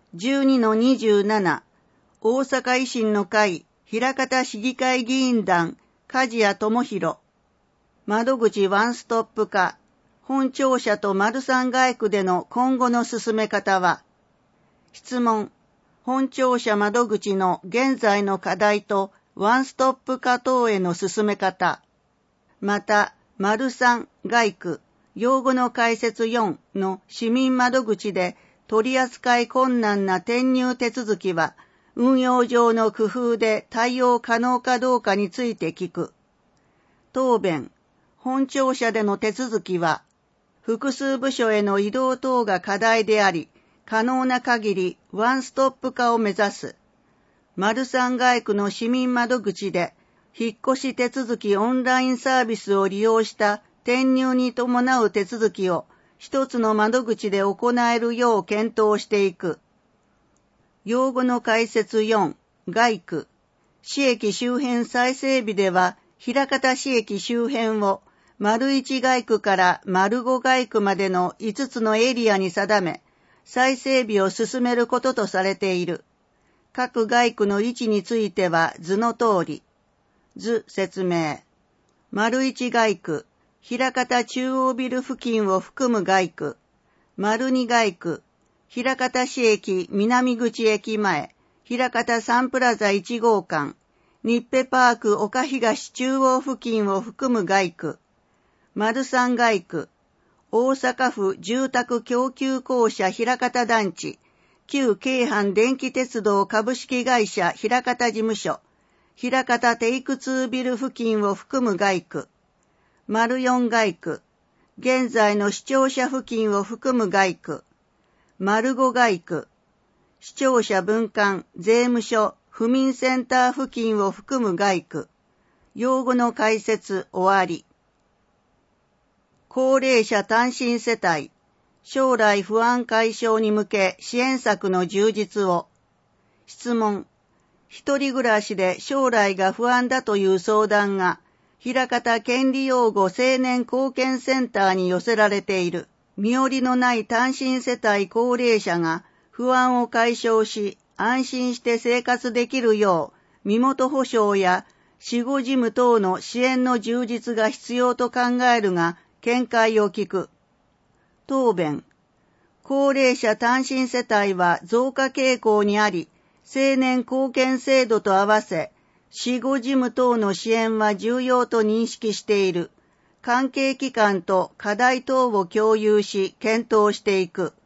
12-27 大阪維新の会枚方市議会議員団梶谷智弘窓口ワンストップ化本庁舎と丸三街区での今後の進め方は質問本庁舎窓口の現在の課題とワンストップ化等への進め方また丸三街区用語の解説4の市民窓口で取り扱い困難な転入手続きは運用上の工夫で対応可能かどうかについて聞く。答弁、本庁舎での手続きは複数部署への移動等が課題であり、可能な限りワンストップ化を目指す。丸三街区の市民窓口で引っ越し手続きオンラインサービスを利用した転入に伴う手続きを一つの窓口で行えるよう検討していく。用語の解説4、街区。市駅周辺再整備では、枚方市駅周辺を丸1街区から丸5街区までの5つのエリアに定め、再整備を進めることとされている。各街区の位置については図の通り。図説明。丸1街区。枚方中央ビル付近を含む街区、丸2街区、枚方市駅南口駅前、枚方サンプラザ1号館、日ペパーク岡東中央付近を含む街区、丸3街区、大阪府住宅供給公社枚方団地、旧京阪電気鉄道株式会社枚方事務所、枚方テイク2ビル付近を含む街区、丸4街区、現在の市庁舎付近を含む街区、丸5街区、市庁舎分館、税務署、府民センター付近を含む街区、用語の解説終わり。高齢者単身世帯、将来不安解消に向け支援策の充実を。質問、一人暮らしで将来が不安だという相談が、枚方権利擁護青年貢献センターに寄せられている。身寄りのない単身世帯高齢者が不安を解消し、安心して生活できるよう、身元保証や死後事務等の支援の充実が必要と考えるが、見解を聞く。答弁。高齢者単身世帯は増加傾向にあり、青年貢献制度と合わせ、死後事務等の支援は重要と認識している。関係機関と課題等を共有し検討していく。